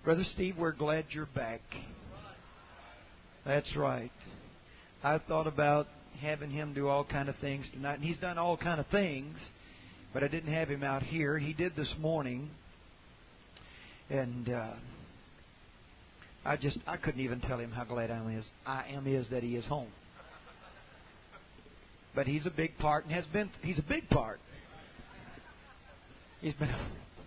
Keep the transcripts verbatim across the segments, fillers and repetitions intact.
Brother Steve, we're glad you're back. That's right. I thought about having him do all kind of things tonight, and he's done all kind of things, but I didn't have him out here. He did this morning, and uh, I just I couldn't even tell him how glad I am is I am is that he is home. But he's a big part, and has been. He's a big part. He's been.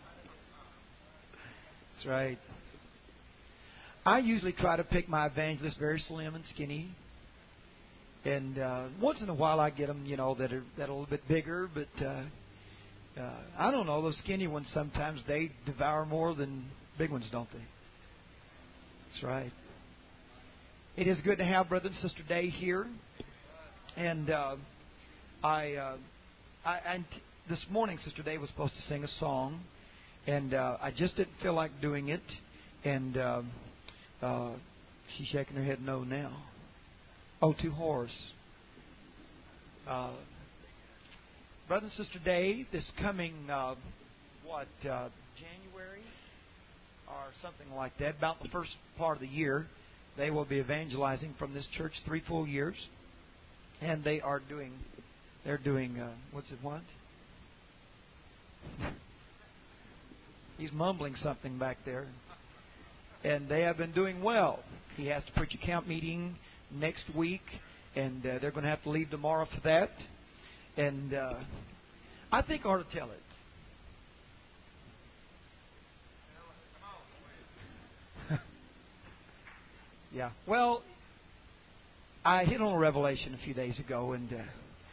That's right. I usually try to pick my evangelists very slim and skinny. And uh, once in a while I get them, you know, that are that are a little bit bigger. But uh, uh, I don't know, those skinny ones sometimes they devour more than big ones, don't they? That's right. It is good to have Brother and Sister Day here. And uh, I, uh, I, I, this morning Sister Day was supposed to sing a song. And uh, I just didn't feel like doing it. And uh, uh, she's shaking her head no now. Oh, too hoarse. Uh, Brother and Sister Day, this coming, uh, what, uh, January or something like that, about the first part of the year, they will be evangelizing from this church three full years. And they are doing, they're doing, uh, what's it, what? He's mumbling something back there. And they have been doing well. He has to preach a camp meeting next week, and uh, they're going to have to leave tomorrow for that. And uh, I think I ought to tell it. Yeah. Well, I hit on a revelation a few days ago, and uh,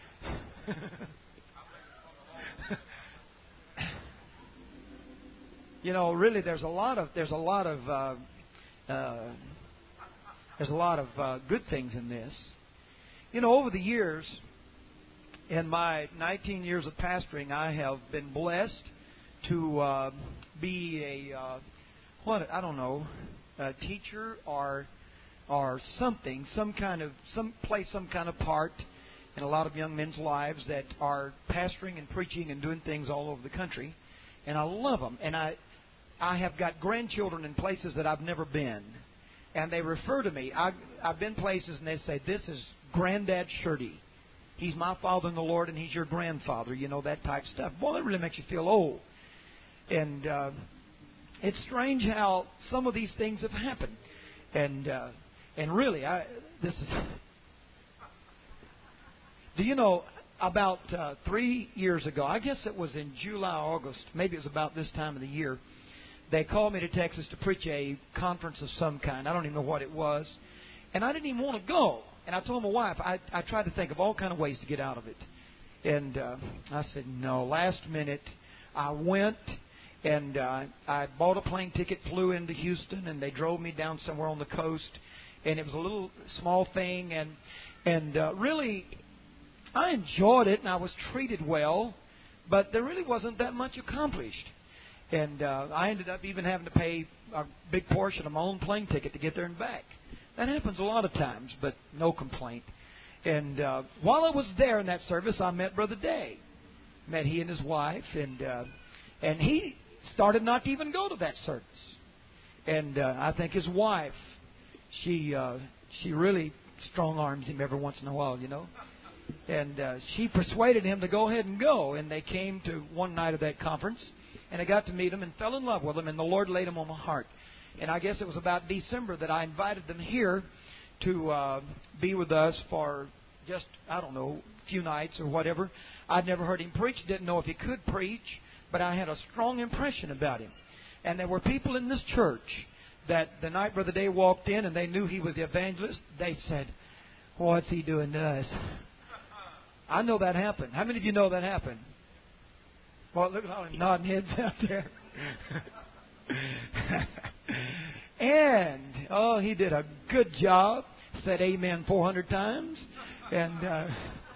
you know, really, there's a lot of there's a lot of uh, uh, there's a lot of uh, good things in this. You know, over the years, in my nineteen years of pastoring, I have been blessed to uh, be a uh, what I don't know, a teacher or or something, some kind of some play some kind of part in a lot of young men's lives that are pastoring and preaching and doing things all over the country, and I love them. And I I have got grandchildren in places that I've never been. And they refer to me. I, I've been places and they say, this is Granddad Shirty. He's my father in the Lord and he's your grandfather. You know, that type of stuff. Boy, that really makes you feel old. And uh, it's strange how some of these things have happened. And uh, and really, I this is... Do you know, about uh, three years ago, I guess it was in July, August, maybe it was about this time of the year, they called me to Texas to preach a conference of some kind. I don't even know what it was. And I didn't even want to go. And I told my wife, I, I tried to think of all kind of ways to get out of it. And uh, I said, no. Last minute, I went and uh, I bought a plane ticket, flew into Houston, and they drove me down somewhere on the coast. And it was a little small thing. And, and uh, really, I enjoyed it and I was treated well. But there really wasn't that much accomplished. And uh, I ended up even having to pay a big portion of my own plane ticket to get there and back. That happens a lot of times, but no complaint. And uh, while I was there in that service, I met Brother Day. Met he and his wife, and uh, and he started not to even go to that service. And uh, I think his wife, she uh, she really strong arms him every once in a while, you know. And uh, she persuaded him to go ahead and go. And they came to one night of that conference. And I got to meet him and fell in love with him, and the Lord laid him on my heart. And I guess it was about December that I invited them here to uh, be with us for just, I don't know, a few nights or whatever. I'd never heard him preach, didn't know if he could preach, but I had a strong impression about him. And there were people in this church that the night Brother Day walked in and they knew he was the evangelist, they said, what's he doing to us? I know that happened. How many of you know that happened? Well, look at all them nodding heads out there. And, oh, he did a good job. Said amen four hundred times. And, uh,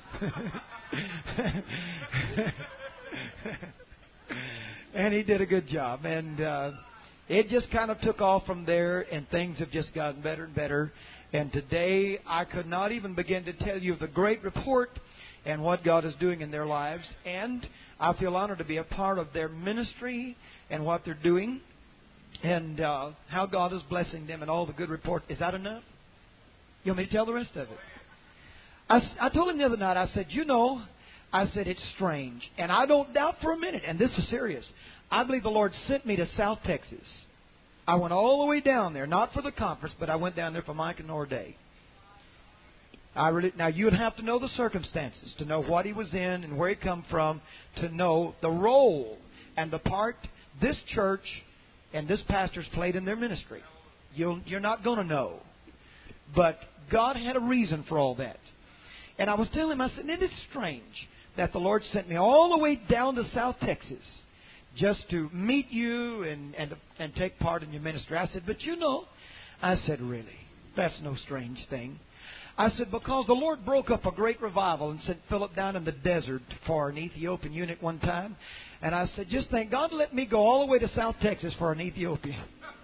and he did a good job. And uh, it just kind of took off from there, and things have just gotten better and better. And today, I could not even begin to tell you of the great report and what God is doing in their lives. And I feel honored to be a part of their ministry and what they're doing. and uh, how God is blessing them and all the good report. Is that enough? You want me to tell the rest of it? I, I told him the other night, I said, you know, I said, it's strange. And I don't doubt for a minute, and this is serious, I believe the Lord sent me to South Texas. I went all the way down there, not for the conference, but I went down there for Mike and Norday. I really, now, you would have to know the circumstances to know what he was in and where he come from, to know the role and the part this church and this pastor's played in their ministry. You'll, you're not going to know. But God had a reason for all that. And I was telling him, I said, isn't it strange that the Lord sent me all the way down to South Texas just to meet you and, and, and take part in your ministry? I said, but you know, I said, really, that's no strange thing. I said, because the Lord broke up a great revival and sent Philip down in the desert for an Ethiopian eunuch one time. And I said, just think, God let me go all the way to South Texas for an Ethiopian.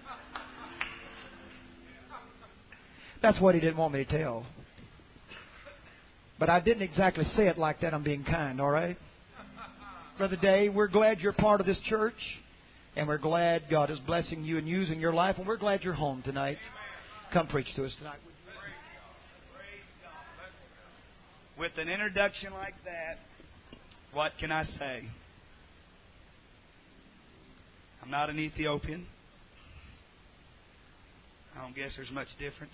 That's what he didn't want me to tell. But I didn't exactly say it like that. I'm being kind, all right? Brother Day, we're glad you're part of this church. And we're glad God is blessing you and using your life. And we're glad you're home tonight. Come preach to us tonight. With an introduction like that, what can I say? I'm not an Ethiopian. I don't guess there's much difference.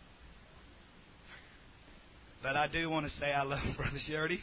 But I do want to say I love Brother Shirley.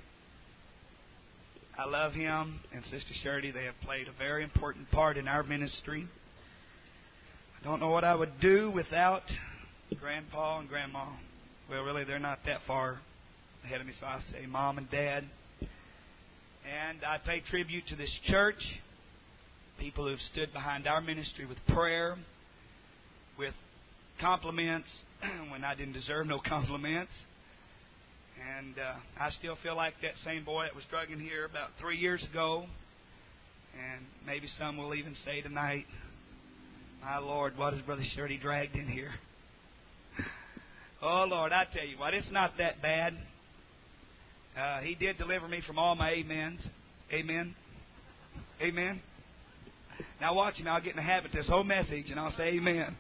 I love him and Sister Shirley. They have played a very important part in our ministry. I don't know what I would do without Grandpa and Grandma. Well, really, they're not that far ahead of me, so I say Mom and Dad. And I pay tribute to this church, people who've stood behind our ministry with prayer, with compliments when I didn't deserve no compliments. And uh, I still feel like that same boy that was drug in here about three years ago. And maybe some will even say tonight, my Lord, what has Brother Shirley dragged in here? Oh, Lord, I tell you what, it's not that bad. Uh, he did deliver me from all my amens. Amen. Amen. Now watch me. I'll get in the habit of this whole message and I'll say amen.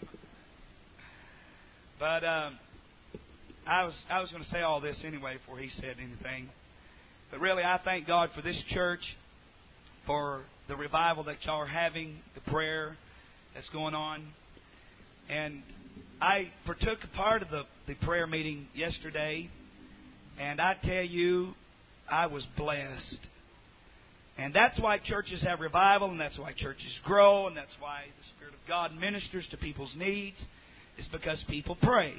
But um, I was I was going to say all this anyway before he said anything. But really, I thank God for this church, for the revival that y'all are having, the prayer that's going on. And I partook a part of the, the prayer meeting yesterday. And I tell you, I was blessed. And that's why churches have revival, and that's why churches grow, and that's why the Spirit of God ministers to people's needs. It's because people pray.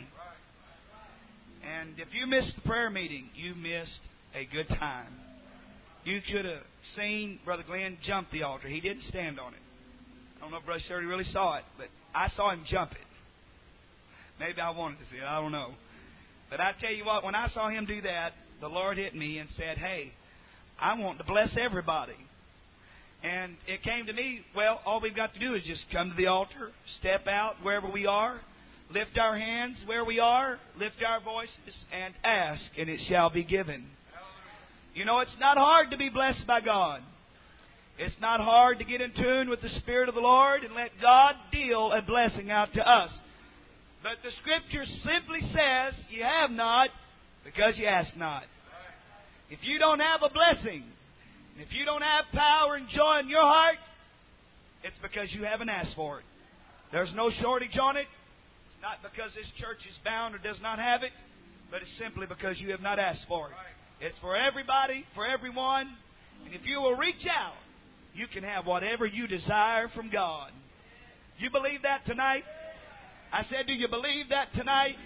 And if you missed the prayer meeting, you missed a good time. You could have seen Brother Glenn jump the altar. He didn't stand on it. I don't know if Brother Shirley really saw it, but I saw him jump it. Maybe I wanted to see it. I don't know. But I tell you what, when I saw him do that, the Lord hit me and said, hey, I want to bless everybody. And it came to me, well, all we've got to do is just come to the altar, step out wherever we are, lift our hands where we are, lift our voices, and ask, and it shall be given. You know, it's not hard to be blessed by God. It's not hard to get in tune with the Spirit of the Lord and let God deal a blessing out to us. But the Scripture simply says, you have not because you ask not. If you don't have a blessing, if you don't have power and joy in your heart, it's because you haven't asked for it. There's no shortage on it. It's not because this church is bound or does not have it, but it's simply because you have not asked for it. It's for everybody, for everyone. And if you will reach out, you can have whatever you desire from God. You believe that tonight? I said, do you believe that tonight?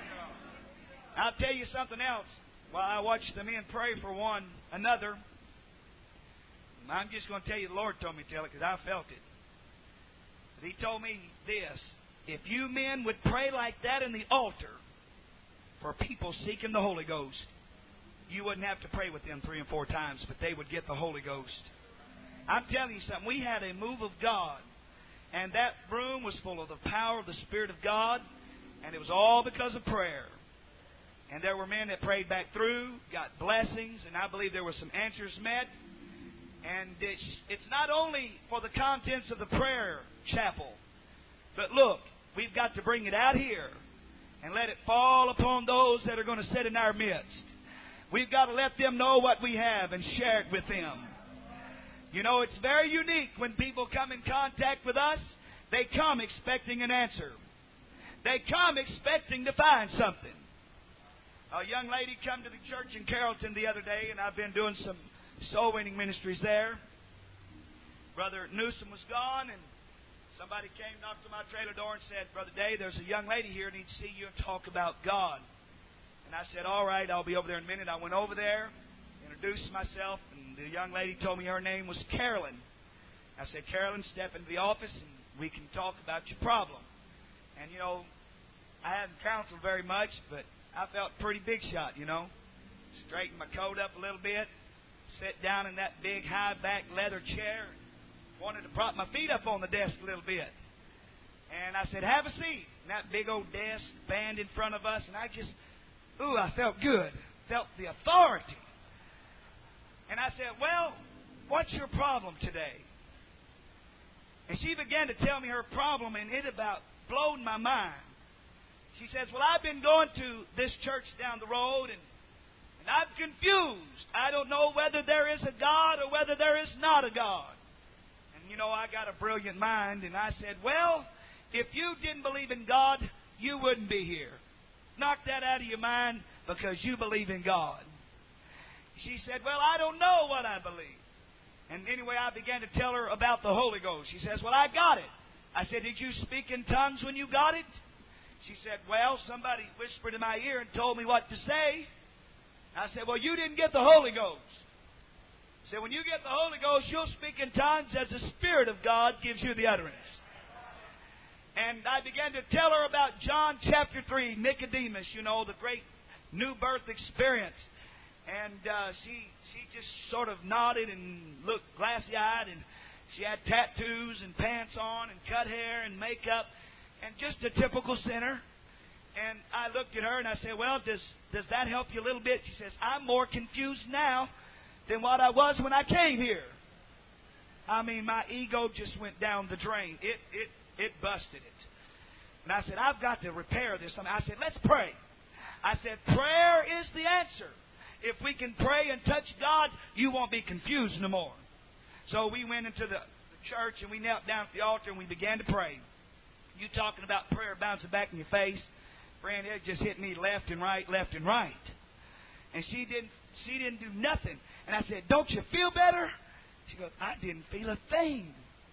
I'll tell you something else. While I watched the men pray for one another, I'm just going to tell you, the Lord told me to tell it because I felt it. But He told me this. If you men would pray like that in the altar for people seeking the Holy Ghost, you wouldn't have to pray with them three and four times, but they would get the Holy Ghost. I'm telling you something. We had a move of God. And that room was full of the power of the Spirit of God. And it was all because of prayer. And there were men that prayed back through, got blessings, and I believe there were some answers met. And it's, it's not only for the contents of the prayer chapel, But look, we've got to bring it out here and let it fall upon those that are going to sit in our midst. We've got to let them know what we have and share it with them. You know, it's very unique when people come in contact with us. They come expecting an answer. They come expecting to find something. A young lady come to the church in Carrollton the other day, and I've been doing some soul-winning ministries there. Brother Newsom was gone, and somebody came, knocked on my trailer door and said, Brother Day, there's a young lady here who needs to see you and talk about God. And I said, all right, I'll be over there in a minute. I went over there, introduced myself, and the young lady told me her name was Carolyn. I said, Carolyn, step into the office, and we can talk about your problem. And, you know, I hadn't counseled very much, but I felt pretty big shot, you know. Straightened my coat up a little bit, sat down in that big high-back leather chair, wanted to prop my feet up on the desk a little bit. And I said, have a seat. And that big old desk, band in front of us, and I just, ooh, I felt good. Felt the authority. And I said, well, what's your problem today? And she began to tell me her problem, and it about blowed my mind. She says, well, I've been going to this church down the road, and, and I'm confused. I don't know whether there is a God or whether there is not a God. And, you know, I got a brilliant mind, and I said, well, if you didn't believe in God, you wouldn't be here. Knock that out of your mind because you believe in God. She said, well, I don't know what I believe. And anyway, I began to tell her about the Holy Ghost. She says, well, I got it. I said, did you speak in tongues when you got it? She said, well, somebody whispered in my ear and told me what to say. I said, well, you didn't get the Holy Ghost. I said, when you get the Holy Ghost, you'll speak in tongues as the Spirit of God gives you the utterance. And I began to tell her about John chapter three, Nicodemus, you know, the great new birth experience. And uh, she she just sort of nodded and looked glassy-eyed, and she had tattoos and pants on and cut hair and makeup and just a typical sinner. And I looked at her and I said, well, does, does that help you a little bit? She says, I'm more confused now than what I was when I came here. I mean, my ego just went down the drain. It, it, it busted it. And I said, I've got to repair this. I said, let's pray. I said, prayer is the answer. If we can pray and touch God, you won't be confused no more. So we went into the, the church and we knelt down at the altar and we began to pray. You talking about prayer bouncing back in your face. Friend, it just hit me left and right, left and right. And she didn't she didn't do nothing. And I said, don't you feel better? She goes, I didn't feel a thing.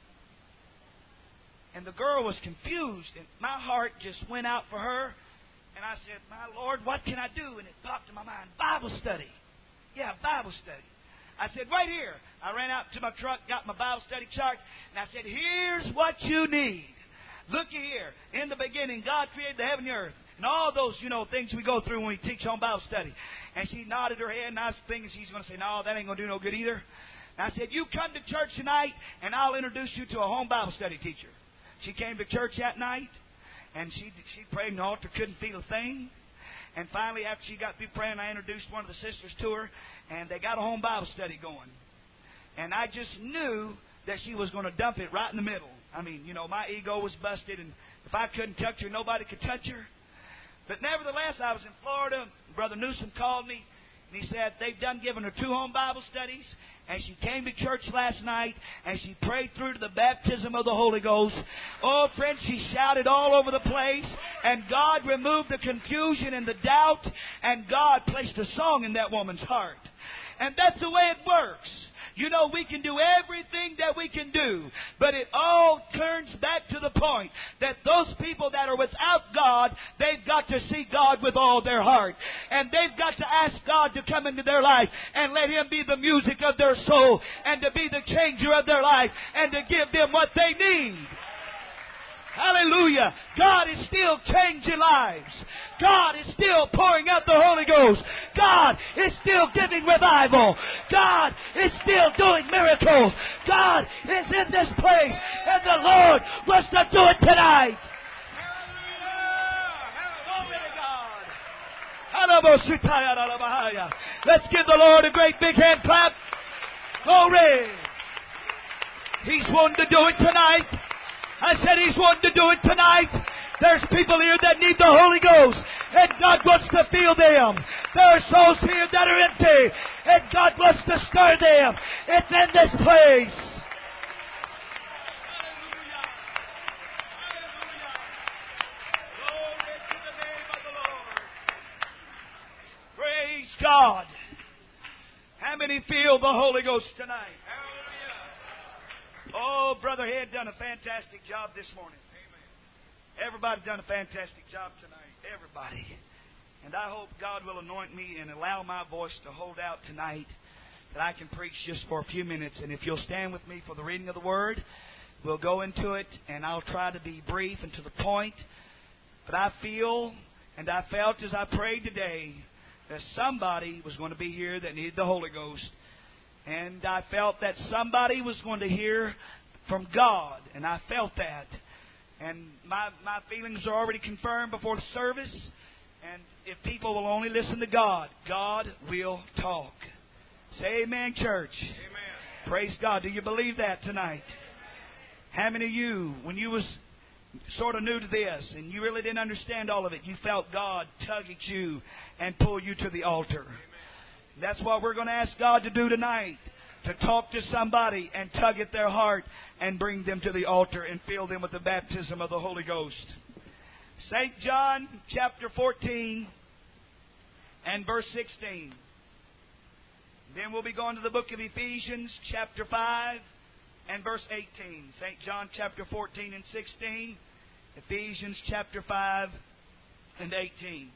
And the girl was confused. And my heart just went out for her. And I said, my Lord, what can I do? And it popped in my mind, Bible study. Yeah, Bible study. I said, right here. I ran out to my truck, got my Bible study chart, and I said, here's what you need. Looky here. In the beginning, God created the heaven and the earth. And all those, you know, things we go through when we teach on Bible study. And she nodded her head, and I was thinking she's going to say, no, that ain't going to do no good either. And I said, you come to church tonight, and I'll introduce you to a home Bible study teacher. She came to church that night, and she she prayed in the altar, couldn't feel a thing. And finally, after she got through praying, I introduced one of the sisters to her, and they got a home Bible study going. And I just knew that she was going to dump it right in the middle. I mean, you know, my ego was busted, and if I couldn't touch her, nobody could touch her. But nevertheless, I was in Florida. Brother Newsom called me, and he said they've done given her two home Bible studies, and she came to church last night, and she prayed through to the baptism of the Holy Ghost. Oh, friends, she shouted all over the place, and God removed the confusion and the doubt, and God placed a song in that woman's heart. And that's the way it works. You know, we can do everything that we can do, but it all turns back to the point that those people that are without God, they've got to see God with all their heart. And they've got to ask God to come into their life and let Him be the music of their soul and to be the changer of their life and to give them what they need. Hallelujah. God is still changing lives. God is still pouring out the Holy Ghost. God is still giving revival. God is still doing miracles. God is in this place, and the Lord wants to do it tonight. Hallelujah. Let's give the Lord a great big hand clap. Glory. He's wanting to do it tonight. I said He's wanting to do it tonight. There's people here that need the Holy Ghost, and God wants to fill them. There are souls here that are empty, and God wants to stir them. It's in this place. Praise God. How many feel the Holy Ghost tonight? Oh, Brother Head done a fantastic job this morning. Amen. Everybody done a fantastic job tonight. Everybody. And I hope God will anoint me and allow my voice to hold out tonight, that I can preach just for a few minutes. And if you'll stand with me for the reading of the Word, we'll go into it, and I'll try to be brief and to the point. But I feel, and I felt as I prayed today, that somebody was going to be here that needed the Holy Ghost. And I felt that somebody was going to hear from God. And I felt that. And my, my feelings are already confirmed before the service. And if people will only listen to God, God will talk. Say amen, church. Amen. Praise God. Do you believe that tonight? How many of you, when you was sort of new to this and you really didn't understand all of it, you felt God tug at you and pull you to the altar? That's what we're going to ask God to do tonight, to talk to somebody and tug at their heart and bring them to the altar and fill them with the baptism of the Holy Ghost. Saint John chapter fourteen and verse sixteen. Then we'll be going to the book of Ephesians chapter five and verse eighteen. Saint John chapter fourteen and sixteen. Ephesians chapter five and eighteen.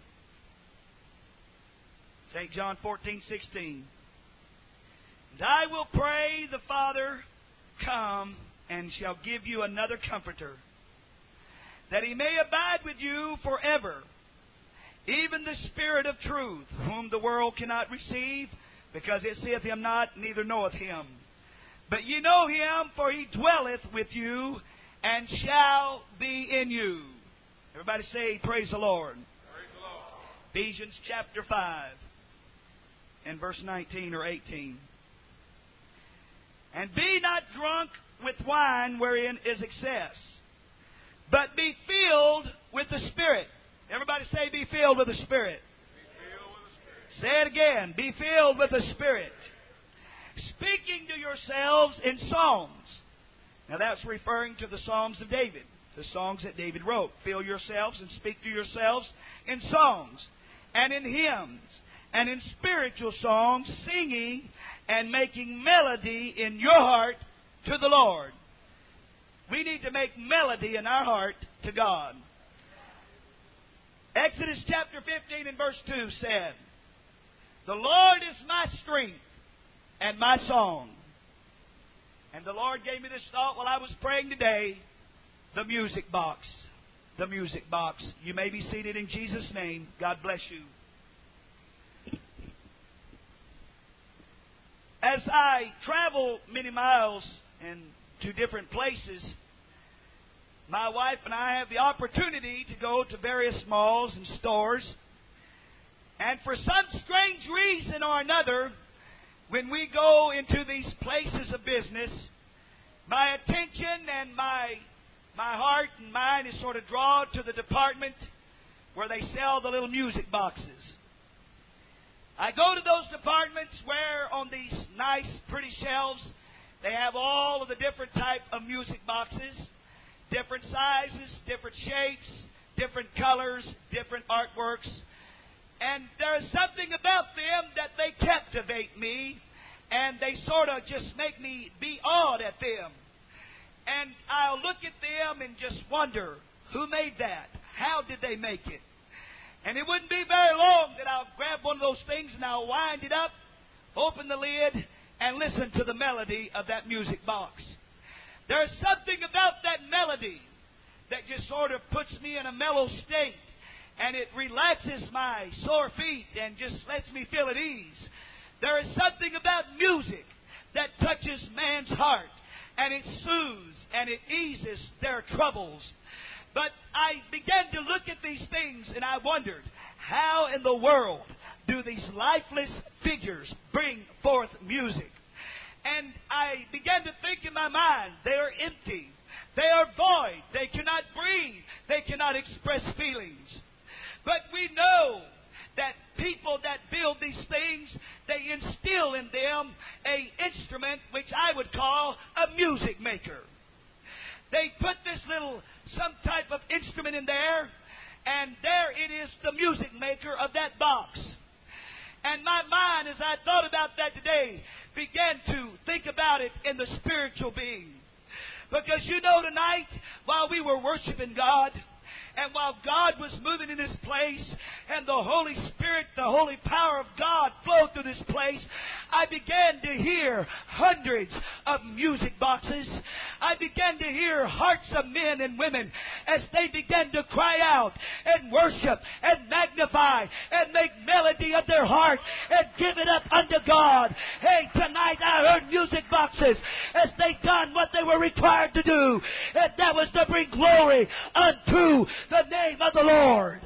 Saint John fourteen, sixteen. And I will pray the Father, come, and shall give you another Comforter, that He may abide with you forever, even the Spirit of truth, whom the world cannot receive, because it seeth Him not, neither knoweth Him. But ye know Him, for He dwelleth with you, and shall be in you. Everybody say, praise the Lord. Praise the Lord. Ephesians chapter five. And verse nineteen or eighteen. And be not drunk with wine wherein is excess, but be filled with the Spirit. Everybody say, be filled with the Spirit. Be filled with the Spirit. Say it again. Be filled with the Spirit. Speaking to yourselves in psalms. Now that's referring to the Psalms of David, the songs that David wrote. Fill yourselves and speak to yourselves in songs and in hymns and in spiritual songs, singing and making melody in your heart to the Lord. We need to make melody in our heart to God. Exodus chapter fifteen and verse two said, the Lord is my strength and my song. And the Lord gave me this thought while I was praying today, the music box. The music box. You may be seated in Jesus' name. God bless you. As I travel many miles and to different places, my wife and I have the opportunity to go to various malls and stores. And for some strange reason or another, when we go into these places of business, my attention and my my heart and mind is sort of drawn to the department where they sell the little music boxes. I go to those departments where on these nice, pretty shelves, they have all of the different type of music boxes, different sizes, different shapes, different colors, different artworks. And there is something about them that they captivate me, and they sort of just make me be awed at them. And I'll look at them and just wonder, who made that? How did they make it? And it wouldn't be very long that I'll grab one of those things and I'll wind it up, open the lid, and listen to the melody of that music box. There's something about that melody that just sort of puts me in a mellow state, and it relaxes my sore feet and just lets me feel at ease. There is something about music that touches man's heart, and it soothes and it eases their troubles. But I began to look at these things, and I wondered, how in the world do these lifeless figures bring forth music? And I began to think in my mind, they are empty. They are void. They cannot breathe. They cannot express feelings. But we know that people that build these things, they instill in them an instrument which I would call a music maker. They put this little, some type of instrument in there, and there it is, the music maker of that box. And my mind, as I thought about that today, began to think about it in the spiritual being. Because you know, tonight, while we were worshiping God, and while God was moving in this place, and the Holy Spirit, the holy power of God flowed through this place, I began to hear hundreds of music boxes. I began to hear hearts of men and women as they began to cry out and worship and magnify and make melody of their heart and give it up unto God. Hey, tonight I heard music boxes as they done what they were required to do, and that was to bring glory unto the name of the Lord.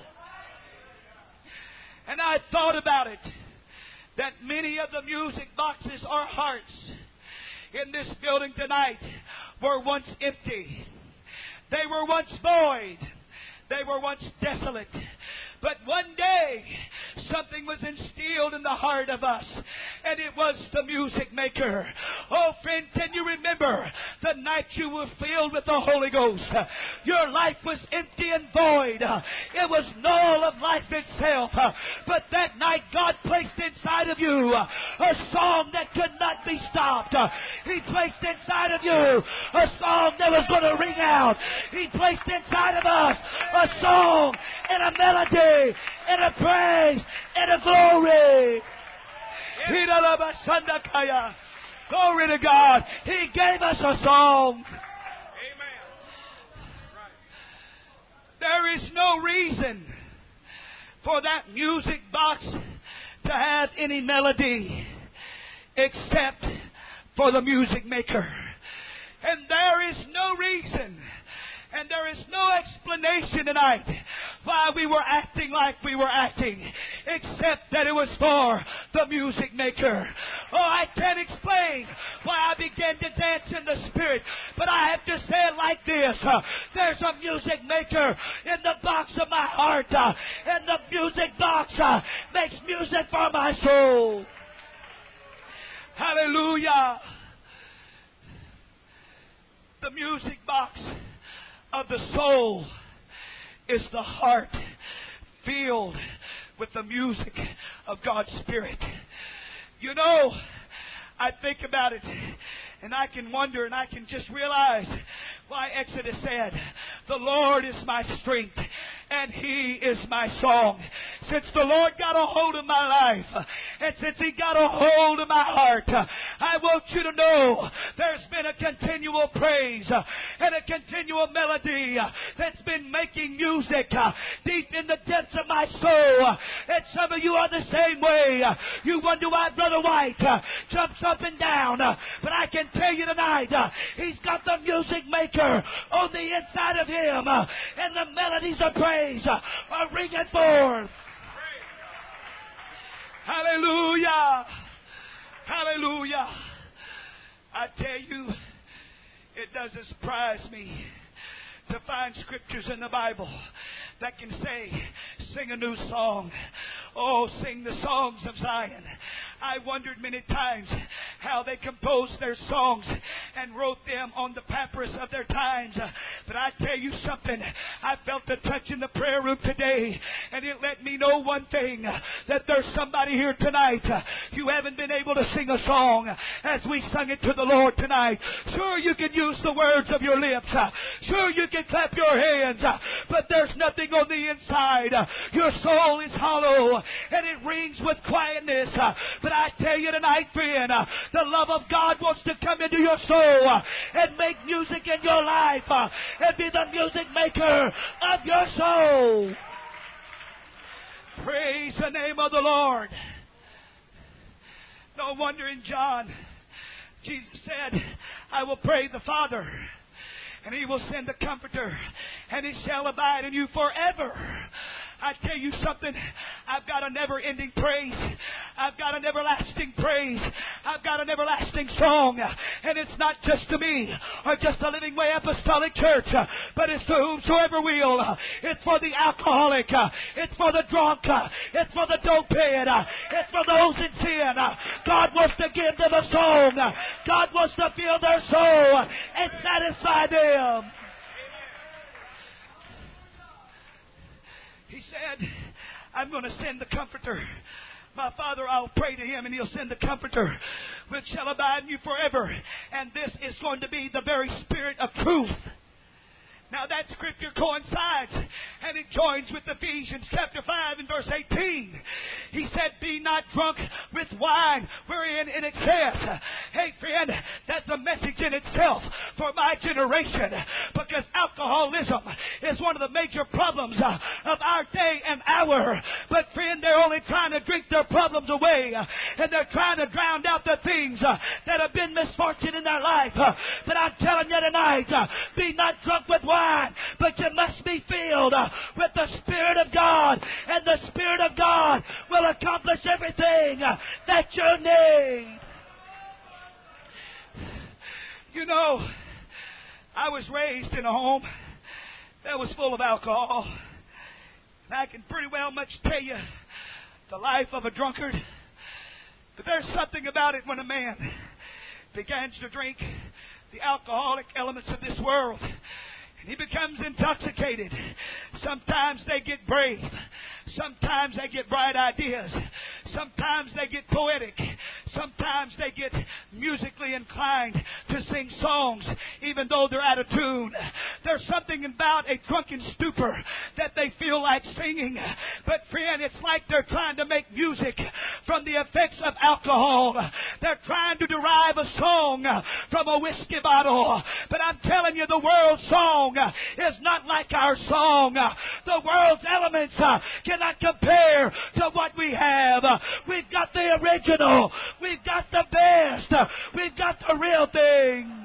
And I thought about it, that many of the music boxes or hearts in this building tonight were once empty. They were once void. They were once desolate. But one day, something was instilled in the heart of us, and it was the music maker. Oh, friend, can you remember the night you were filled with the Holy Ghost? Your life was empty and void. It was null of life itself. But that night, God placed inside of you a song that could not be stopped. He placed inside of you a song that was going to ring out. He placed inside of us a song and a melody and a praise and a glory. Glory to God. He gave us a song. Amen. There is no reason for that music box to have any melody except for the music maker. And there is no reason and there is no explanation tonight why we were acting like we were acting, except that it was for the music maker. Oh, I can't explain why I began to dance in the Spirit, but I have to say it like this. Uh, there's a music maker in the box of my heart, uh, and the music box uh, makes music for my soul. Hallelujah. The music box of the soul is the heart filled with the music of God's Spirit. You know, I think about it, and I can wonder, and I can just realize why Exodus said, the Lord is my strength, and He is my song. Since the Lord got a hold of my life, and since He got a hold of my heart, I want you to know there's been a continual praise and a continual melody that's been making music deep in the depths of my soul. And some of you are the same way. You wonder why Brother White jumps up and down. But I can tell you tonight, he's got the music maker on the inside of him, and the melodies of praise are ringing forth. Hallelujah. Hallelujah. I tell you, it doesn't surprise me to find scriptures in the Bible that can say, sing a new song. Oh, sing the songs of Zion. I wondered many times how they composed their songs and wrote them on the papyrus of their times. But I tell you something, I felt the touch in the prayer room today, and it let me know one thing, that there's somebody here tonight. You haven't been able to sing a song as we sung it to the Lord tonight. Sure, you can use the words of your lips. Sure, you can clap your hands, but there's nothing on the inside. Your soul is hollow, and it rings with quietness. But I tell you tonight, friend, the love of God wants to come into your soul and make music in your life and be the music maker of your soul. Praise the name of the Lord. No wonder in John, Jesus said, I will pray the Father, and He will send the Comforter, and He shall abide in you forever. I tell you something, I've got an never-ending praise. I've got an everlasting praise. I've got an everlasting song. And it's not just to me or just a Living Way Apostolic Church, but it's to whomsoever will. It's for the alcoholic. It's for the drunk. It's for the dopehead. It's for those in sin. God wants to give them a song. God wants to fill their soul and satisfy them. He said, I'm going to send the Comforter. My Father, I'll pray to Him and He'll send the Comforter, which shall abide in you forever. And this is going to be the very Spirit of truth. Now that scripture coincides and it joins with Ephesians chapter five and verse eighteen. He said, be not drunk with wine wherein in excess. Hey friend, that's a message in itself for my generation, because alcoholism is one of the major problems of our day and hour. But friend, they're only trying to drink their problems away, and they're trying to drown out the things that have been misfortune in their life. But I'm telling you tonight, be not drunk with wine, but you must be filled uh, with the Spirit of God, and the Spirit of God will accomplish everything uh, that you need. You know, I was raised in a home that was full of alcohol, and I can pretty well much tell you the life of a drunkard. But there's something about it when a man begins to drink the alcoholic elements of this world, and he becomes intoxicated. Sometimes they get brave. Sometimes they get bright ideas. Sometimes they get poetic. Sometimes they get musically inclined to sing songs even though they're out of tune. There's something about a drunken stupor that they feel like singing. But friend, it's like they're trying to make music from the effects of alcohol. They're trying to derive a song from a whiskey bottle. But I'm telling you, the world's song is not like our song. The world's elements cannot compare to what we have. We've got the original. We've got the best. We've got the real thing.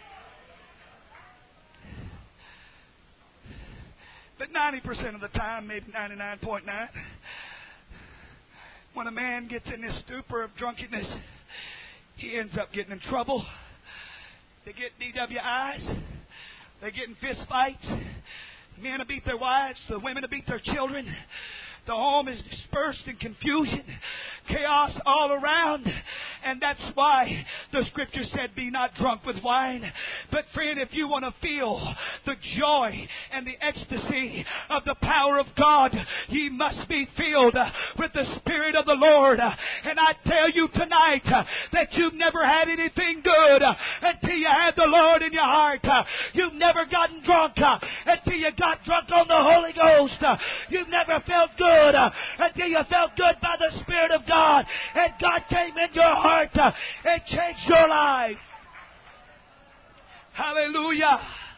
But ninety percent of the time, maybe ninety-nine point nine, when a man gets in this stupor of drunkenness, he ends up getting in trouble. They get D W Is. They get in fist fights. Men will beat their wives. The women will beat their children. The home is dispersed in confusion, chaos all around. And that's why the Scripture said, be not drunk with wine. But friend, if you want to feel the joy and the ecstasy of the power of God, ye must be filled with the Spirit of the Lord. And I tell you tonight that you've never had anything good until you had the Lord in your heart. You've never gotten drunk until you got drunk on the Holy Ghost. You've never felt good Uh, until you felt good by the Spirit of God, and God came in your heart uh, and changed your life. Hallelujah.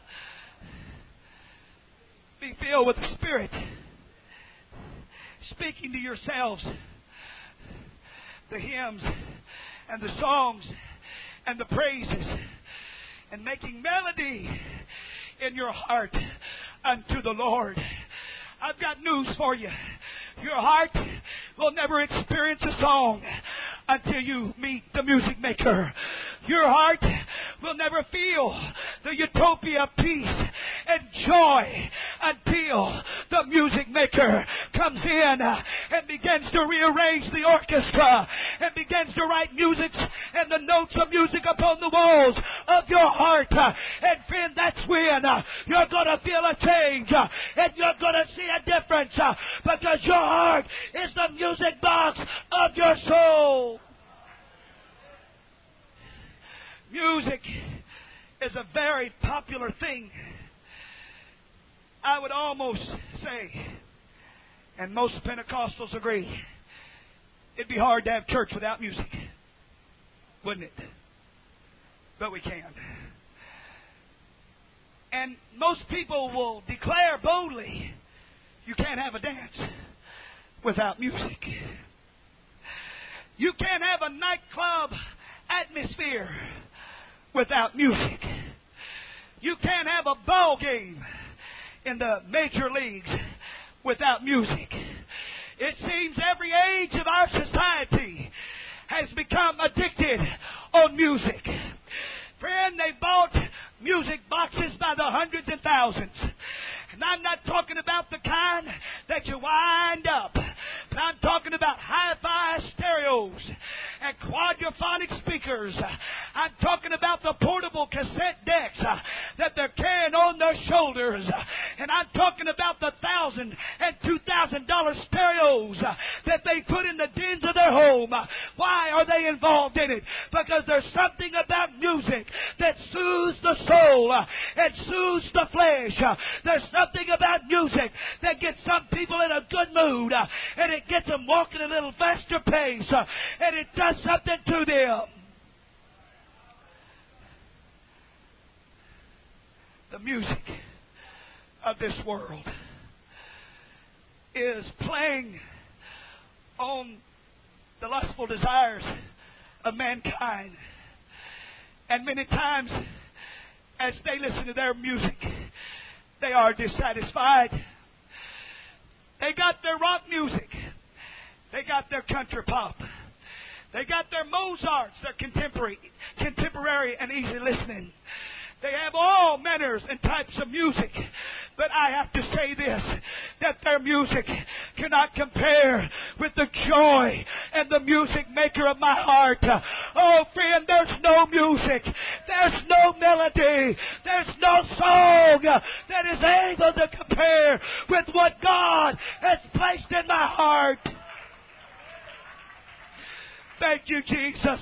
Be filled with the Spirit, speaking to yourselves the hymns and the songs and the praises, and making melody in your heart unto the Lord. I've got news for you. Your heart will never experience a song until you meet the music maker. Your heart will never feel the utopia of peace and joy until the music maker comes in and begins to rearrange the orchestra and begins to write music and the notes of music upon the walls of your heart. And friend, that's when you're going to feel a change and you're going to see a difference, because your heart is the music box of your soul. Music is a very popular thing. I would almost say, and most Pentecostals agree, it'd be hard to have church without music, wouldn't it? But we can. And most people will declare boldly, you can't have a dance without music. You can't have a nightclub atmosphere without music. You can't have a ball game in the major leagues without music. It seems every age of our society has become addicted on music. Friend, they bought music boxes by the hundreds and thousands. And I'm not talking about the kind that you wind up, but I'm talking about hi-fi stereos and quadraphonic speakers. I'm talking about the portable cassette decks uh, that they're carrying on their shoulders. And I'm talking about the thousand and two thousand dollar stereos uh, that they put in the dens of their home. Why are they involved in it? Because there's something about music that soothes the soul uh, and soothes the flesh. Uh, there's something about music that gets some people in a good mood, uh, and it gets them walking a little faster pace, uh, and it does something to them. The music of this world is playing on the lustful desires of mankind. And many times, as they listen to their music, they are dissatisfied. They got their rock music. They got their country pop. They got their Mozarts, their contemporary, contemporary and easy listening. They have all manners and types of music. But I have to say this, that their music cannot compare with the joy and the music maker of my heart. Oh, friend, there's no music. There's no melody. There's no song that is able to compare with what God has placed in my heart. Thank you, Jesus.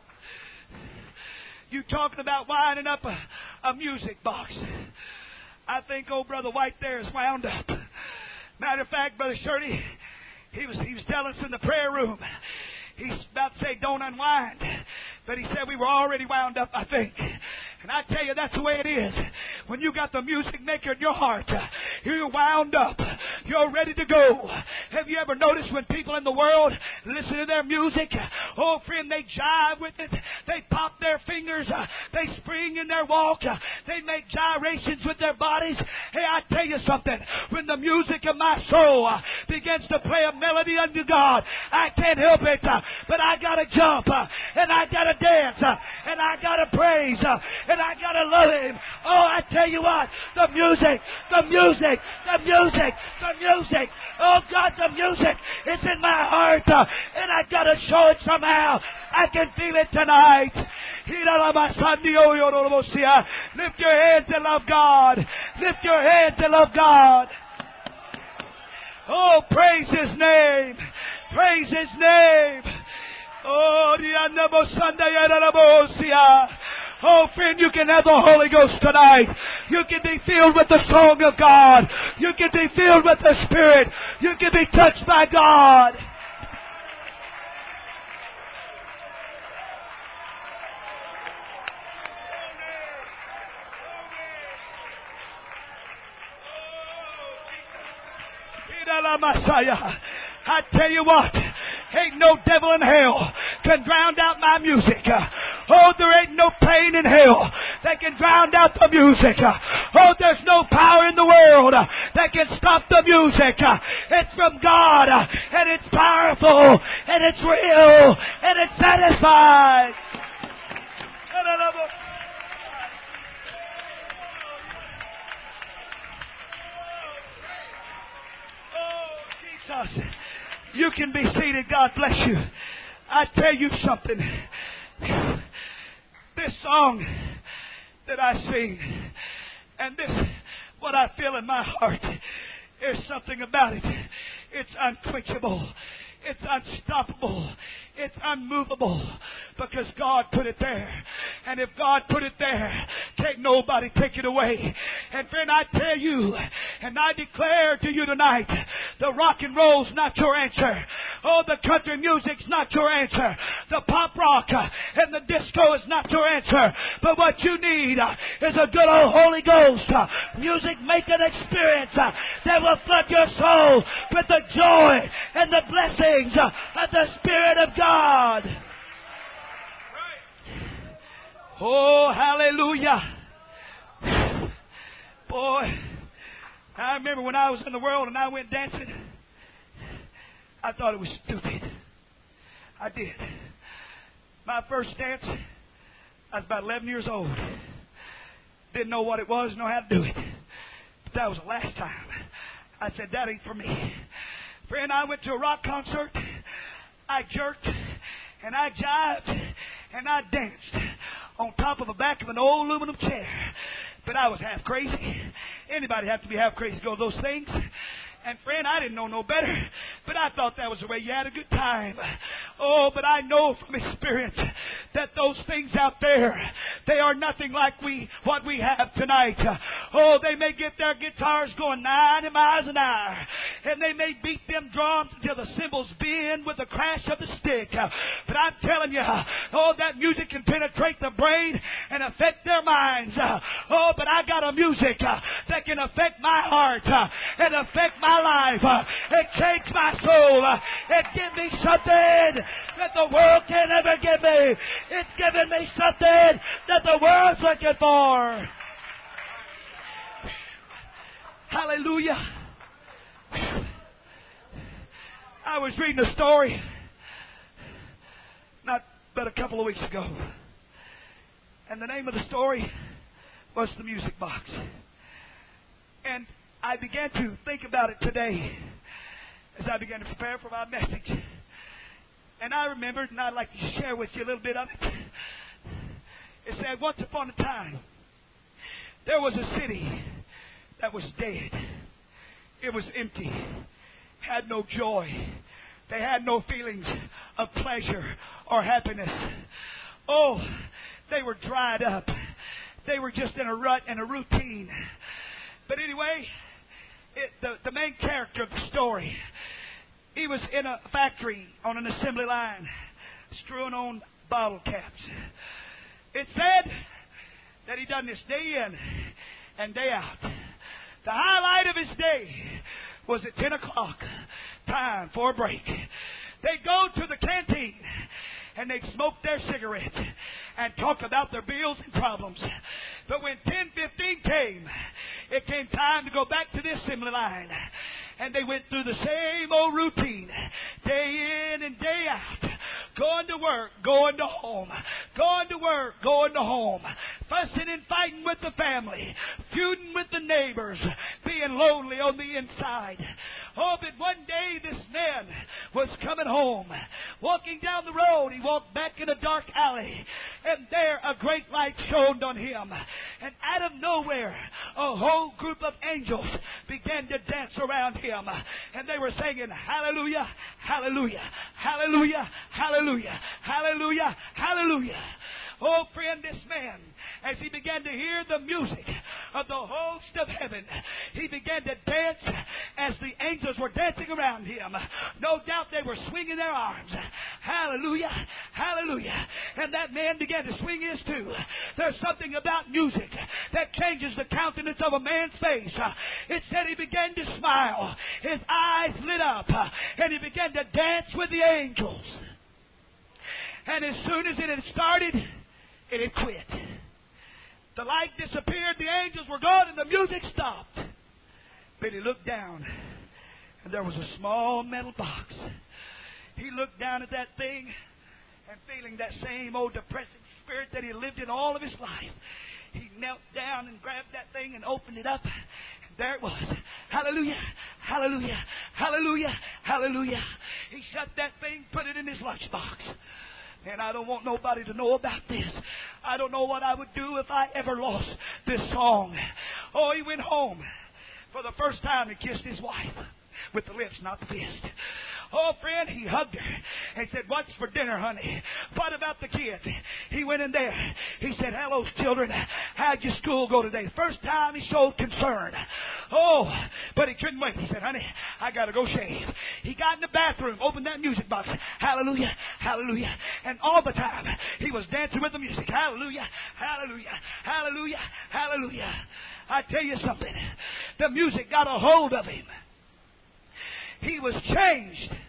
You talking about winding up a, a music box. I think old Brother White there is wound up. Matter of fact, Brother Shirley, he was he was telling us in the prayer room. He's about to say, don't unwind. But he said we were already wound up, I think. And I tell you, that's the way it is. When you got the music maker in your heart, you're wound up. You're ready to go. Have you ever noticed when people in the world listen to their music? Oh, friend, they jive with it. They pop their fingers. They spring in their walk. They make gyrations with their bodies. Hey, I tell you something. When the music of my soul begins to play a melody unto God, I can't help it. But I got to jump. And I got to dance. And I got to praise. And I got to love Him. Oh, I tell you what. The music. The music. The music. The music. Oh, God, the music is in my heart. And I got to show it somehow. I can feel it tonight. Lift your hands and love God. Lift your hands and love God. Oh, praise His name. Praise His name. Oh, oh, friend, you can have the Holy Ghost tonight. You can be filled with the song of God. You can be filled with the Spirit. You can be touched by God. Messiah. I tell you what, ain't no devil in hell can drown out my music. Oh, there ain't no pain in hell that can drown out the music. Oh, there's no power in the world that can stop the music. It's from God, and it's powerful, and it's real, and it's satisfying. You can be seated. God bless you. I tell you something. This song that I sing and this, what I feel in my heart, there's something about it. It's unquenchable. It's unstoppable. It's unmovable because God put it there. And if God put it there, can't nobody take it away. And friend, I tell you, and I declare to you tonight, the rock and roll's not your answer. Oh, the country music's not your answer. The pop rock and the disco is not your answer. But what you need is a good old Holy Ghost music making experience that will flood your soul with the joy and the blessings of the Spirit of God. God. Oh, hallelujah. Boy, I remember when I was in the world and I went dancing, I thought it was stupid. I did. My first dance, I was about eleven years old. Didn't know what it was, know how to do it. But that was the last time. I said, that ain't for me. Friend, I went to a rock concert. I jerked, and I jived, and I danced on top of the back of an old aluminum chair. But I was half crazy. Anybody have to be half crazy to go to those things? And friend, I didn't know no better, but I thought that was the way you had a good time. Oh, but I know from experience that those things out there, they are nothing like we what we have tonight. Oh, they may get their guitars going ninety miles an hour, and they may beat them drums until the cymbals bend with the crash of the stick. But I'm telling you, oh, that music can penetrate the brain and affect their minds. Oh, but I got a music that can affect my heart and affect my life. It changed my soul. It gave me something that the world can never give me. It's given me something that the world's looking for. Hallelujah. I was reading a story not but a couple of weeks ago, and the name of the story was The Music Box. And I began to think about it today as I began to prepare for my message. And I remembered, and I'd like to share with you a little bit of it. It said, once upon a time, there was a city that was dead. It was empty, had no joy. They had no feelings of pleasure or happiness. Oh, they were dried up. They were just in a rut and a routine. But anyway, it, the, the main character of the story, he was in a factory on an assembly line, strewing on bottle caps. It said that he done this day in and day out. The highlight of his day was at ten o'clock, time for a break. They'd go to the canteen and they'd smoke their cigarettes and talk about their bills and problems. But when ten fifteen came, it came time to go back to the assembly line. And they went through the same old routine, day in and day out. Going to work, going to home. Going to work, going to home. Fussing and fighting with the family. Feuding with the neighbors. Being lonely on the inside. Oh, but one day this man was coming home. Walking down the road, he walked back in a dark alley. And there a great light shone on him. And out of nowhere, a whole group of angels began to dance around him. And they were singing, hallelujah, hallelujah, hallelujah, hallelujah, hallelujah, hallelujah. Oh, friend, this man, as he began to hear the music of the host of heaven, he began to dance as the angels were dancing around him. No doubt they were swinging their arms. Hallelujah, hallelujah. And that man began to swing his too. There's something about music that changes the countenance of a man's face. It said he began to smile. His eyes lit up, and he began to dance with the angels. And as soon as it had started, it had quit. The light disappeared, the angels were gone, and the music stopped. But he looked down, and there was a small metal box. He looked down at that thing, and feeling that same old depressing spirit that he lived in all of his life, he knelt down and grabbed that thing and opened it up. And there it was. Hallelujah, hallelujah, hallelujah, hallelujah. He shut that thing, put it in his lunchbox. And I don't want nobody to know about this. I don't know what I would do if I ever lost this song. Oh, he went home. For the first time, he kissed his wife. With the lips, not the fist. Oh, friend, he hugged her and said, what's for dinner, honey? What about the kids? He went in there. He said, hello, children. How'd your school go today? First time he showed concern. Oh, but he couldn't wait. He said, honey, I got to go shave. He got in the bathroom, opened that music box. Hallelujah, hallelujah. And all the time, he was dancing with the music. Hallelujah, hallelujah, hallelujah, hallelujah. I tell you something. The music got a hold of him. He was changed.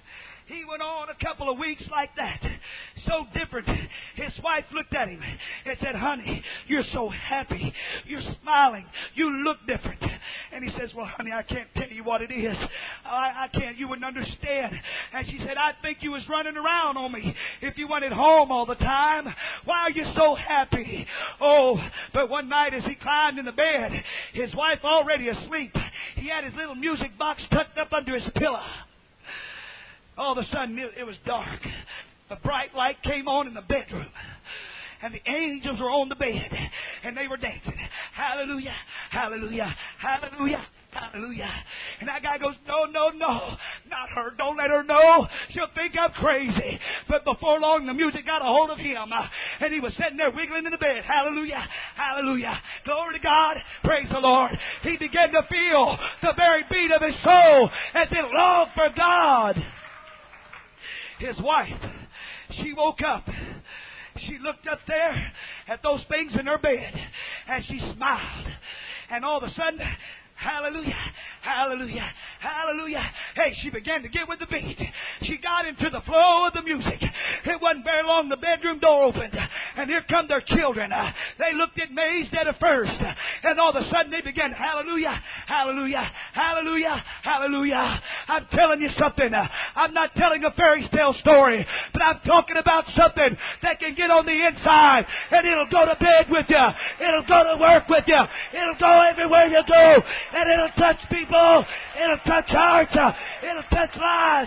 He went on a couple of weeks like that. So different. His wife looked at him and said, honey, you're so happy. You're smiling. You look different. And he says, well, honey, I can't tell you what it is. I, I can't. You wouldn't understand. And she said, I think you was running around on me if you went at home all the time. Why are you so happy? Oh, but one night as he climbed in the bed, his wife already asleep. He had his little music box tucked up under his pillow. All of a sudden, it, it was dark. A bright light came on in the bedroom. And the angels were on the bed. And they were dancing. Hallelujah, hallelujah, hallelujah, hallelujah. And that guy goes, no, no, no. Not her. Don't let her know. She'll think I'm crazy. But before long, the music got a hold of him. Uh, and he was sitting there wiggling in the bed. Hallelujah, hallelujah. Glory to God. Praise the Lord. He began to feel the very beat of his soul as it longed for God. His wife, she woke up. She looked up there at those things in her bed and she smiled. And all of a sudden, hallelujah, hallelujah, hallelujah. Hey, she began to get with the beat. She got into the flow of the music. It wasn't very long, the bedroom door opened. And here come their children. Uh, they looked amazed at it first. And all of a sudden they began, hallelujah, hallelujah, hallelujah, hallelujah. I'm telling you something. Uh, I'm not telling a fairy tale story. But I'm talking about something that can get on the inside. And it'll go to bed with you. It'll go to work with you. It'll go everywhere you go. And it'll touch people. It'll touch hearts. It'll touch lives.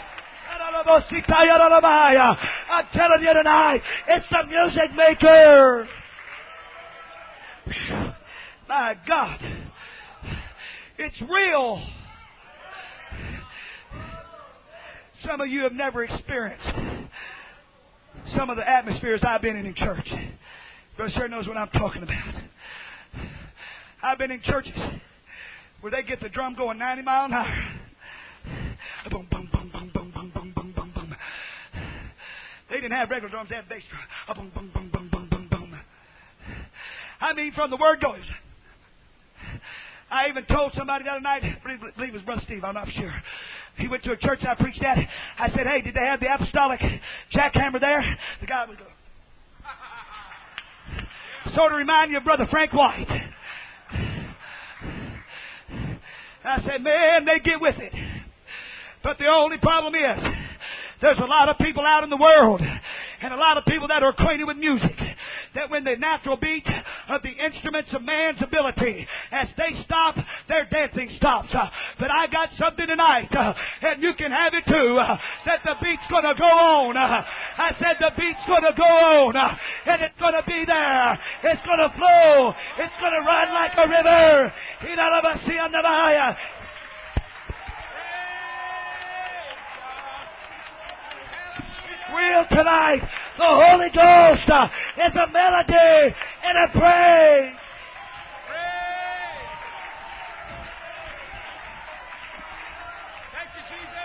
I'm telling you tonight, it's the music maker. My God. It's real. Some of you have never experienced some of the atmospheres I've been in in church. Brother Sherry knows what I'm talking about. I've been in churches where they get the drum going ninety miles an hour. Boom, boom, boom, boom, boom, boom, boom, boom, boom, boom. They didn't have regular drums, they had bass drum. Boom, boom, boom, boom, boom, boom, boom. I mean, from the word goes. I even told somebody the other night, I believe it was Brother Steve, I'm not sure. He went to a church I preached at. I said, hey, did they have the apostolic jackhammer there? The guy was going. Sort of remind you of Brother Frank White. I said, man, they get with it. But the only problem is, there's a lot of people out in the world, and a lot of people that are acquainted with music, that when the natural beat of the instruments of man's ability, as they stop, their dancing stops. Uh, but I got something tonight, uh, and you can have it too, uh, that the beat's going to go on. Uh, I said the beat's going to go on, uh, and it's going to be there. It's going to flow. It's going to run like a river. Real tonight. The Holy Ghost uh, is a melody and a praise. Thank you, Jesus.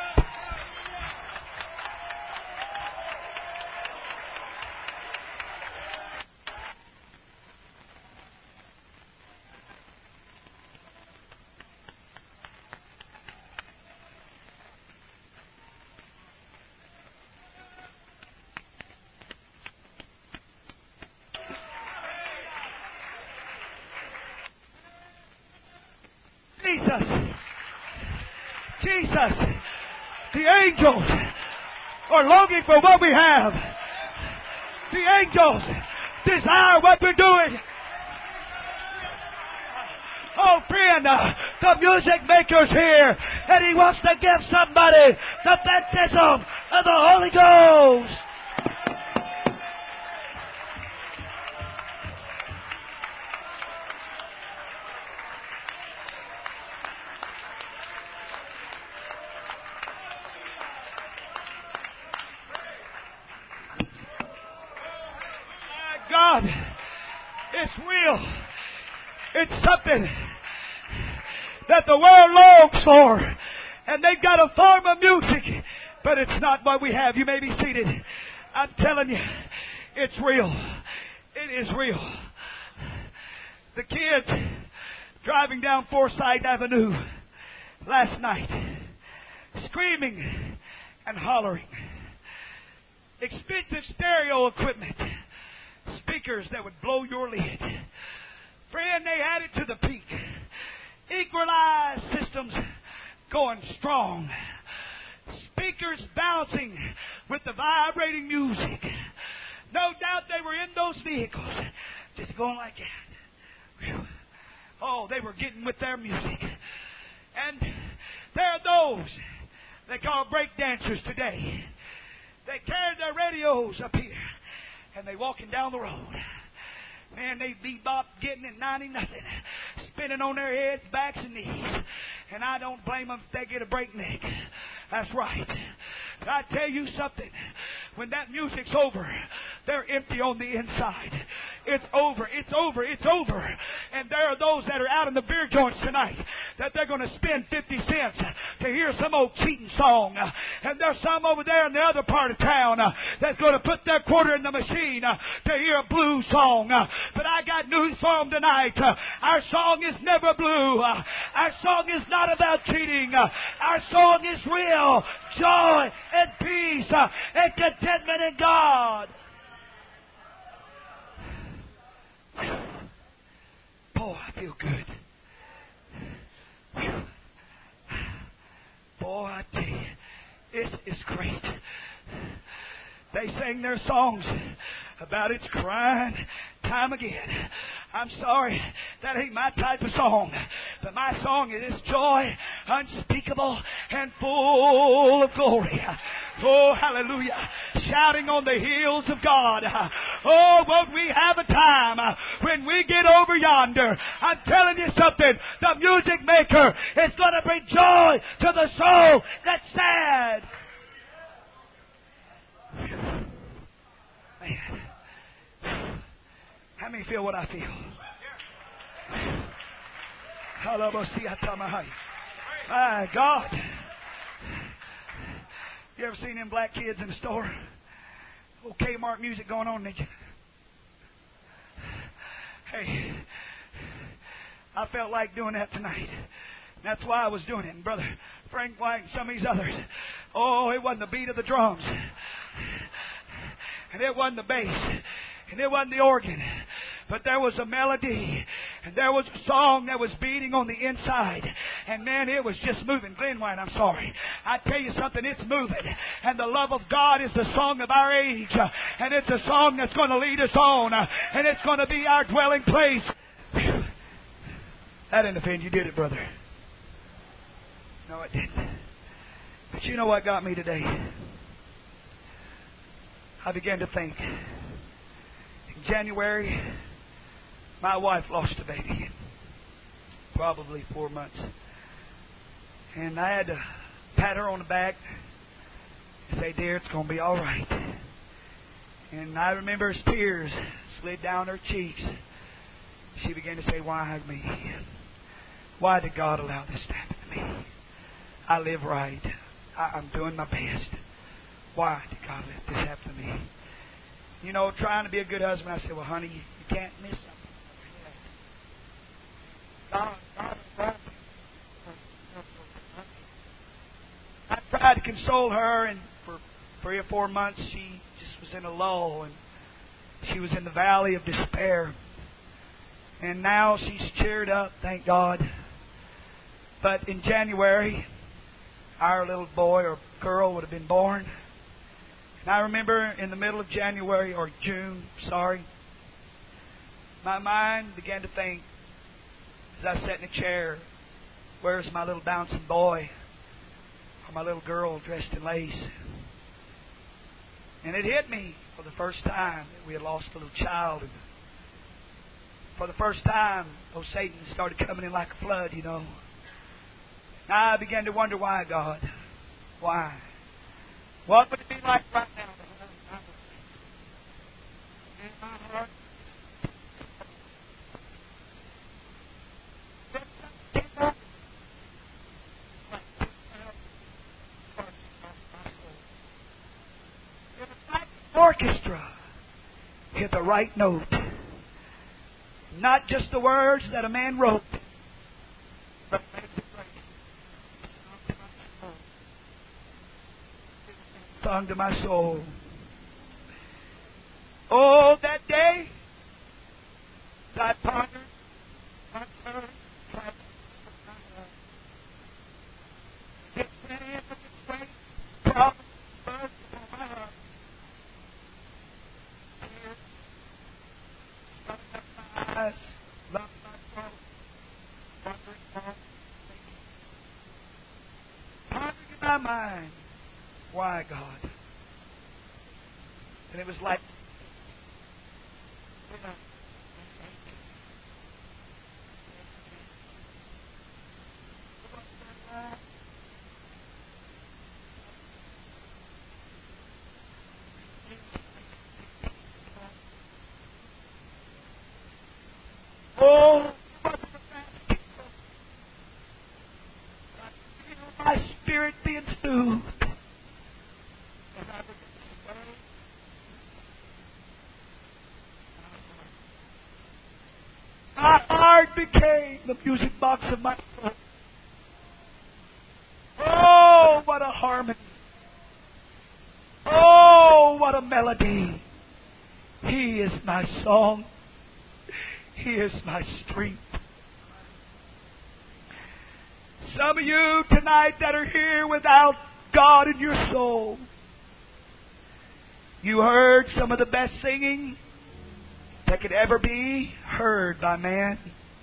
Jesus. Jesus. The angels are longing for what we have. The angels desire what we're doing. Oh, friend, uh, the music maker's here, and he wants to give somebody the baptism of the Holy Ghost. God, it's real. It's something that the world longs for. And they've got a form of music, but it's not what we have. You may be seated. I'm telling you, it's real. It is real. The kids driving down Forsyth Avenue last night, screaming and hollering. Expensive stereo equipment. Speakers that would blow your lid. Friend, they had it to the peak. Equalized systems going strong. Speakers bouncing with the vibrating music. No doubt they were in those vehicles, just going like that. Whew. Oh, they were getting with their music. And there are those they call break dancers today. They carried their radios up here, and they walking down the road. Man, they bebop getting it ninety nothing, spinning on their heads, backs, and knees. And I don't blame them if they get a breakneck. That's right. But I tell you something. When that music's over, they're empty on the inside. It's over. It's over. It's over. And there are those that are out in the beer joints tonight that they're going to spend fifty cents to hear some old cheating song. And there's some over there in the other part of town that's going to put their quarter in the machine to hear a blues song. But I got news for them tonight. Our song is never blue. Our song is not about cheating. Our song is real joy and peace and contentment in God. Boy, I feel good. Boy, I tell you, this is great. They sang their songs about its crying time again. I'm sorry, that ain't my type of song. But my song is joy unspeakable and full of glory. Oh, hallelujah. Shouting on the hills of God. Oh, won't we have a time when we get over yonder. I'm telling you something. The music maker is going to bring joy to the soul that's sad. Man. How many feel what I feel? My God. You ever seen them black kids in the store? Old Kmart music going on, did you? Hey, I felt like doing that tonight. That's why I was doing it. And Brother Frank White and some of these others. Oh, it wasn't the beat of the drums. And it wasn't the bass. And it wasn't the organ. But there was a melody. And there was a song that was beating on the inside. And man, it was just moving. Glenn White, I'm sorry. I tell you something, it's moving. And the love of God is the song of our age. And it's a song that's going to lead us on. And it's going to be our dwelling place. Whew. That didn't offend you, did it, brother? No, it didn't. But you know what got me today? I began to think. In January, my wife lost a baby. Probably four months. And I had to pat her on the back and say, "Dear, it's going to be all right." And I remember as tears slid down her cheeks. She began to say, "Why me? Why did God allow this to happen to me? I live right. I, I'm doing my best. Why did God let this happen to me?" You know, trying to be a good husband, I said, "Well, honey, you, you can't miss something. God, God, God." I tried to console her, and for three or four months, she just was in a lull, and she was in the valley of despair. And now she's cheered up, thank God. But in January, our little boy or girl would have been born. And I remember in the middle of January, or June, sorry, my mind began to think, as I sat in a chair, where's my little bouncing boy? Or my little girl dressed in lace? And it hit me for the first time that we had lost a little child. And for the first time, oh, Satan started coming in like a flood, you know. And I began to wonder, why, God? Why? What would it be like right now? In my heart. Orchestra hit the right note. Not just the words that a man wrote, but sung to my soul. Oh, that day I pondered my courage, tried to get ready in the great promise burst upon my heart. Tears starting up my eyes, love my throat, wondering wrong, pondering in my mind, why God? And it was like, you know, oh, my spirit being soothed. My heart became the music box of my soul. Oh, what a harmony. Oh, what a melody. He is my song. He is my strength. Some of you tonight that are here without God in your soul, you heard some of the best singing that could ever be heard by man.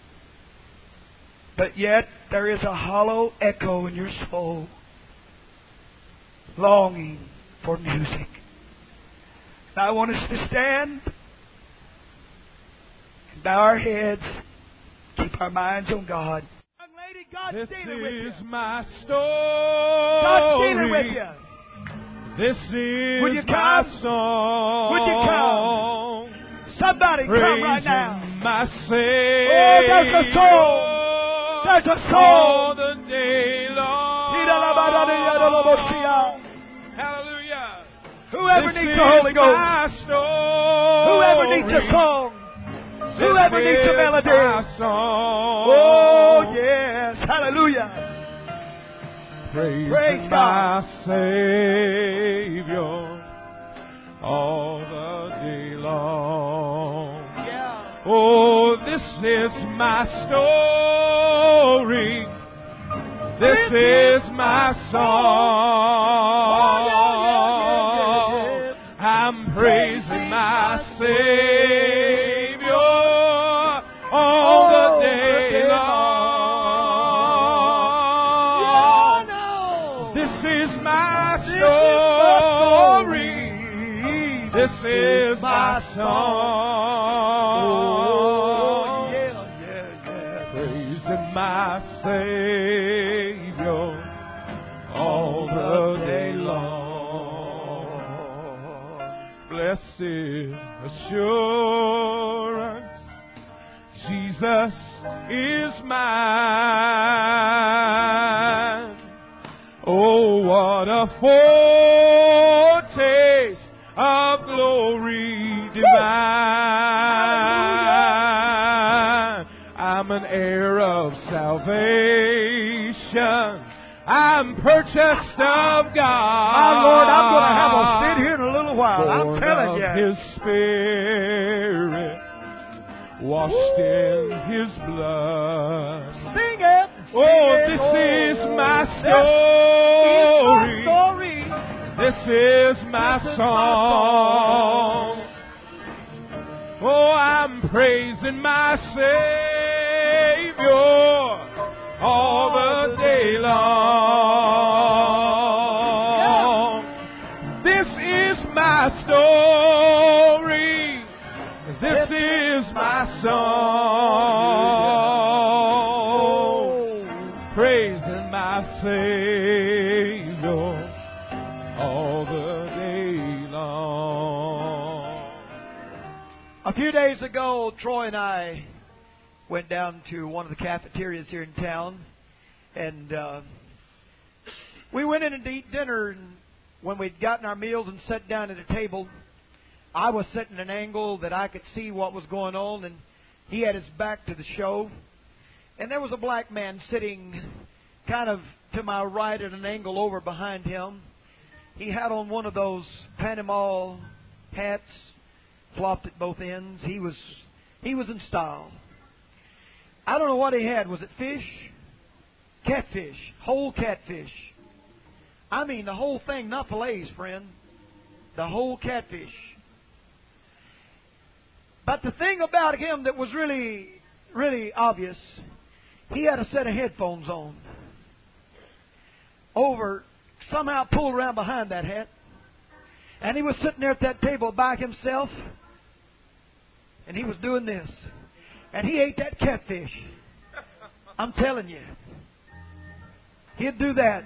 But yet there is a hollow echo in your soul, longing for music. And I want us to stand and bow our heads, keep our minds on God. Young lady, God's This dealing with you. is my story. God's dealing with you. This is Will you my come? song. Would you come? Somebody come right Praising now. my Savior. Oh, there's a soul. There's a soul. All the day long. Hallelujah. Whoever This needs is the Holy Ghost. my story. Whoever needs a song. This Whoever needs a is melody. my song. Oh, yes. Hallelujah. Praise, Praise my God. Savior all the day long. Yeah. Oh, this is my story. This is my song. Oh, yeah, yeah, yeah, yeah. I'm praising my Savior all the day long. Yeah, no. This is my This story. is my story. This is my song. Oh, yeah, yeah, yeah. Praising my Savior all the day long. Blessed assurance, Jesus is mine. Oh, what a foretaste of glory divine. I'm an heir of salvation. I'm purchased of God. My Lord, I'm going to have a fit here in a little while. I'm Born telling of you. His Spirit, washed in His blood. Sing it. Oh, Sing this it. is my story. story. This is my This is my song. Oh, I'm praising my Savior all the day long. This is my story. This is my song. Praising my Savior all the day long. A few days ago, Troy and I went down to one of the cafeterias here in town, and uh, we went in to eat dinner. And when we'd gotten our meals and sat down at a table, I was sitting at an angle that I could see what was going on, and he had his back to the show. And there was a black man sitting kind of to my right at an angle over behind him. He had on one of those Panama hats, flopped at both ends. He was he was in style. I don't know what he had. Was it fish? Catfish. Whole catfish. I mean the whole thing, not fillets, friend. The whole catfish. But the thing about him that was really, really obvious, he had a set of headphones on. Over, somehow pulled around behind that hat. And he was sitting there at that table by himself. And he was doing this. And he ate that catfish. I'm telling you. He'd do that.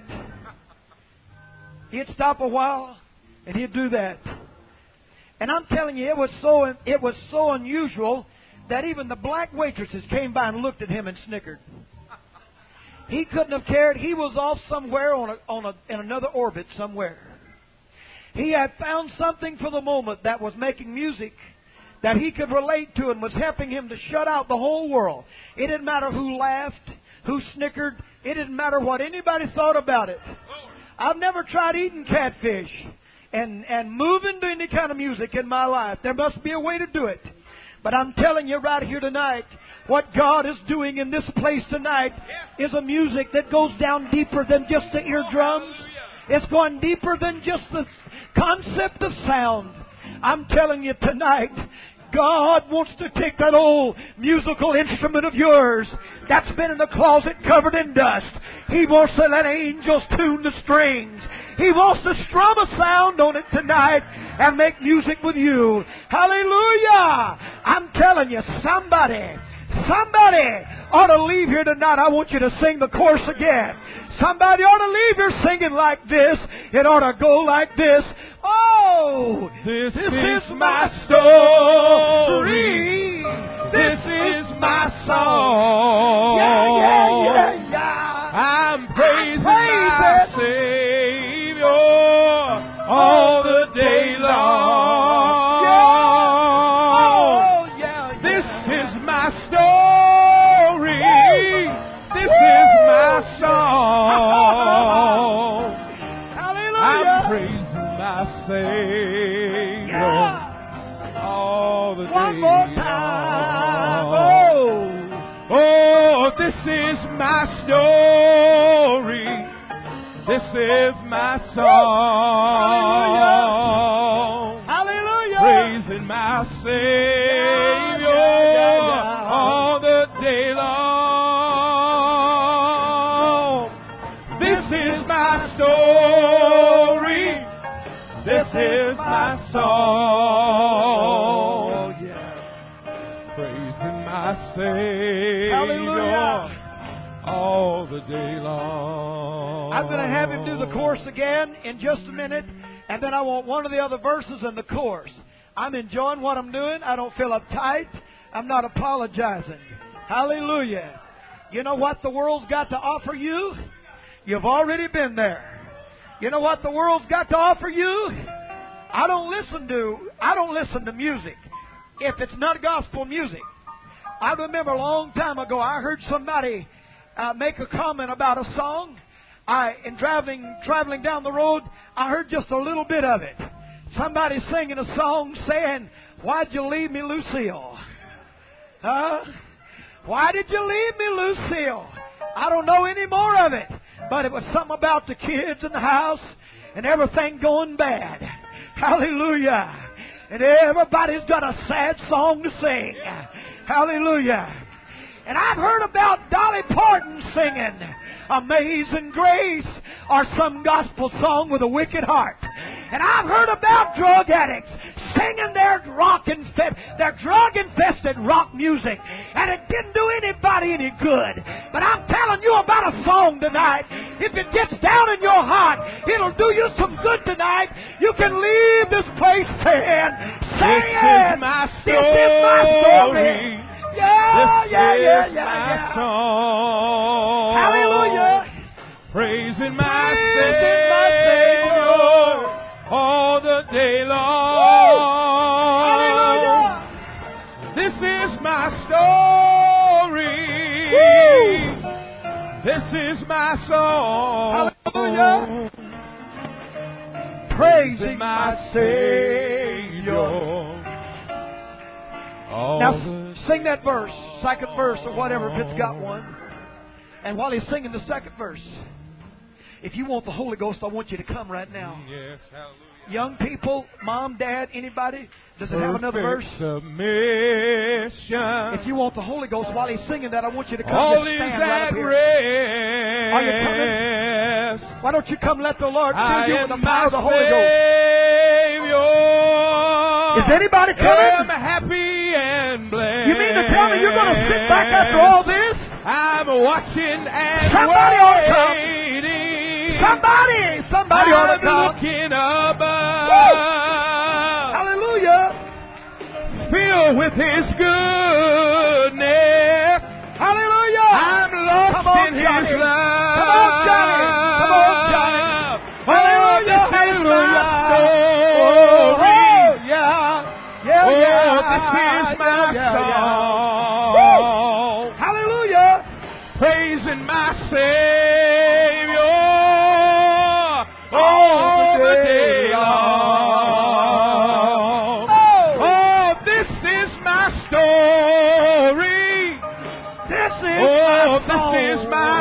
He'd stop a while and he'd do that. And I'm telling you, it was so it was so unusual that even the black waitresses came by and looked at him and snickered. He couldn't have cared. He was off somewhere on a, on a, in another orbit somewhere. He had found something for the moment that was making music that he could relate to and was helping him to shut out the whole world. It didn't matter who laughed, who snickered. It didn't matter what anybody thought about it. I've never tried eating catfish and, and moving to any kind of music in my life. There must be a way to do it. But I'm telling you right here tonight, what God is doing in this place tonight is a music that goes down deeper than just the eardrums. It's going deeper than just the concept of sound. I'm telling you tonight, God wants to take that old musical instrument of yours that's been in the closet covered in dust. He wants to let angels tune the strings. He wants to strum a sound on it tonight and make music with you. Hallelujah! I'm telling you, somebody, somebody ought to leave here tonight. I want you to sing the chorus again. Somebody ought to leave here singing like this. It ought to go like this. Oh, This, this is, is my my story. This is my song. Yeah, yeah, yeah, yeah. I'm praising Praise my it. Savior all the day long. Oh, yeah, yeah. This is my story. This is my song. Hallelujah. I'm praising my Savior Yeah. all the day One more time. long. Oh. Oh, this is my story. This is my song. Hallelujah. Praising my Savior Yeah, yeah, yeah. all the day long. This is my story. This is my song. Oh, yeah. Praising my Savior Hallelujah. all the day long. I'm going to have him do the chorus again in just a minute, and then I want one of the other verses in the chorus. I'm enjoying what I'm doing. I don't feel uptight. I'm not apologizing. Hallelujah. You know what the world's got to offer you? You've already been there. You know what the world's got to offer you? I don't listen to I don't listen to music if it's not gospel music. I remember a long time ago I heard somebody uh, make a comment about a song. I in traveling traveling down the road, I heard just a little bit of it. Somebody singing a song saying, "Why'd you leave me, Lucille? Huh? Why did you leave me, Lucille?" I don't know any more of it, but it was something about the kids in the house and everything going bad. Hallelujah. And everybody's got a sad song to sing. Hallelujah. And I've heard about Dolly Parton singing Amazing Grace or some gospel song with a wicked heart. And I've heard about drug addicts singing their rock infest, their drug-infested rock music, and it didn't do anybody any good. But I'm telling you about a song tonight. If it gets down in your heart, it'll do you some good tonight. You can leave this place saying, saying, This is my story. This is my story. Yeah, This yeah, is yeah, yeah, my yeah. song. Hallelujah. Praising my Praising Savior my Savior all the day long. Hallelujah. This is my story. Woo. This is my song. Hallelujah. praising my Savior. Now sing that verse, second verse or whatever, if it's got one. And while he's singing the second verse, if you want the Holy Ghost, I want you to come right now. Yes, hallelujah. Young people, mom, dad, anybody, does it have another verse? Submission. If you want the Holy Ghost, while he's singing that, I want you to come All and is stand right at up here. rest. Are you coming? Why don't you come let the Lord fill you with the power of the Holy Ghost? Savior. Is anybody coming? I'm happy and blessed. You mean to tell me you're going to sit back after all this? I'm watching and Somebody ought to come. waiting. Somebody, somebody ought to I'm come. looking above. Woo! Hallelujah. Filled with His goodness. Hallelujah. I'm lost Come on, in His Johnny. love. Come on, Johnny. Come on, Johnny. Hallelujah. Oh, this is my Hallelujah. story. Oh, yeah. Yeah, Oh, yeah. this is my yeah, yeah, song. yeah. Hallelujah. Praising my Savior all the day long. Oh, Oh, this is my story. this is Oh, my this song. is my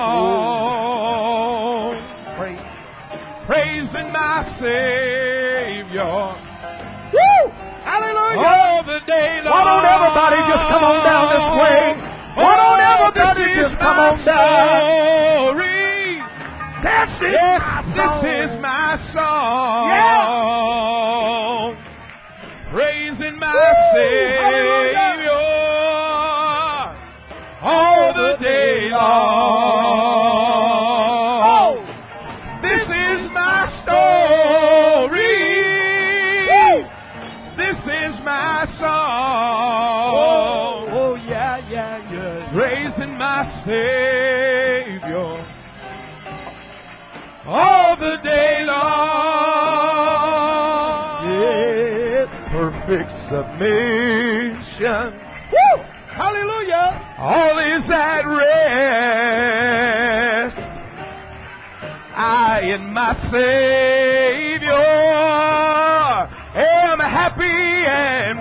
song. Praise. Praising my Savior Woo! Hallelujah. all the day long. Why don't everybody just come on down this way? Why don't everybody this just is come my on down? story. That's it. Yes, my this song. is my song. Praising my Woo! Savior all the day long. Oh, This is my story. woo! This is my song. Oh, oh, yeah, yeah, yeah. Praising my Savior all the day long. Yes. Perfect submission. Woo! Hallelujah. All is at rest. I and my Savior am happy and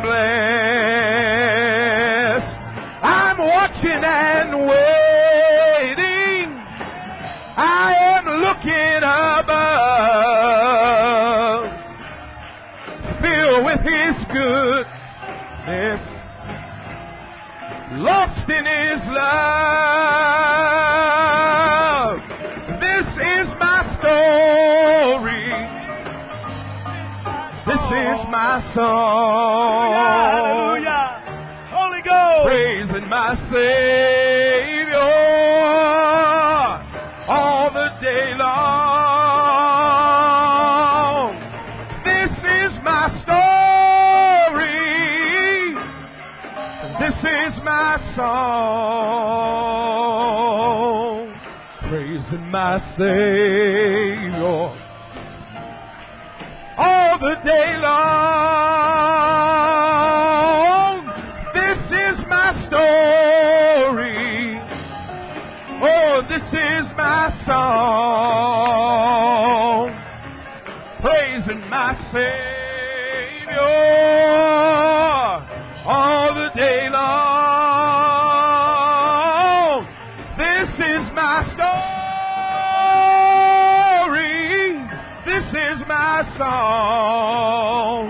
blessed. I'm watching and waiting. I am looking above, filled with His goodness, lost in His love. This is my story. This is my song. Hallelujah. Holy Ghost. Praising my Savior all the day long. This is my story. This is my song. Praising my Savior all the day long. This is my story. Oh, this is my song. Praising my Savior all the day long. This is my story. This is my song.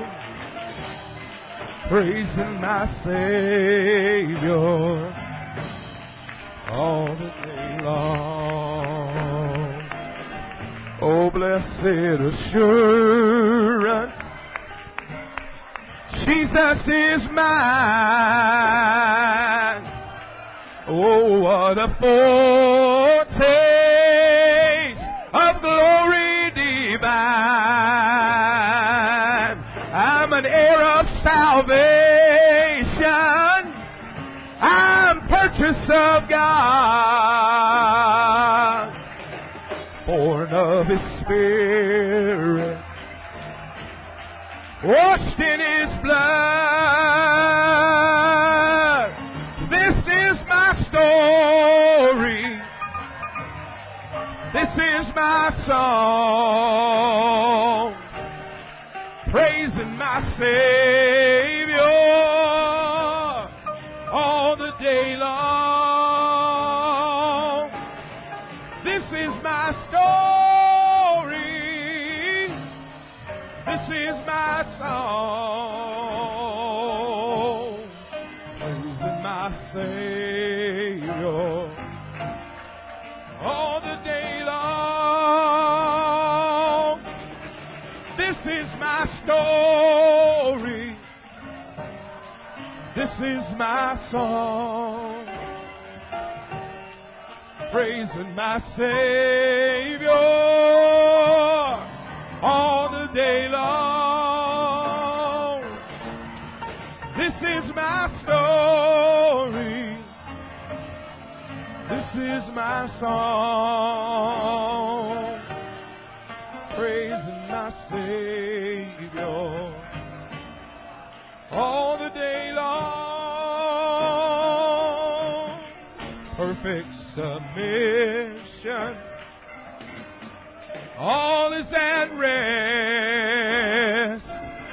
Praising my Savior all the day long. Oh, blessed assurance, Jesus is mine. Oh, what a foretaste of glory divine. I'm an heir of salvation. I'm purchased of God, born of His Spirit, washed in His blood. This is my story. This is my song. my Savior all the day long. This is my story. This is my song. Praising my Savior all the day long. This is my story. This is my song. Praising my Savior all the day long. This is my story. This is my song. Praising my Savior all the day long. Perfect submission, all is at rest.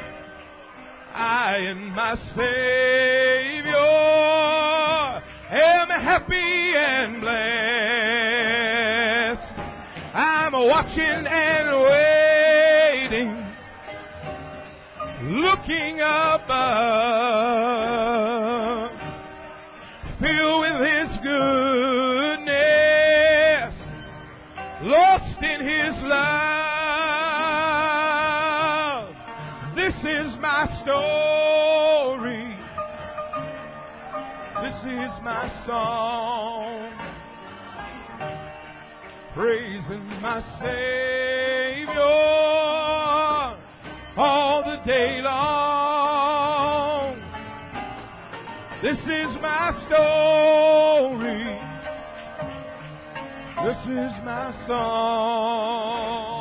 I and my Savior am happy and blessed. I'm watching and waiting, looking above, filled with His goodness, lost in His love. This is my story. This is my song. Praising my Savior all the day long. This is my story. This is my song.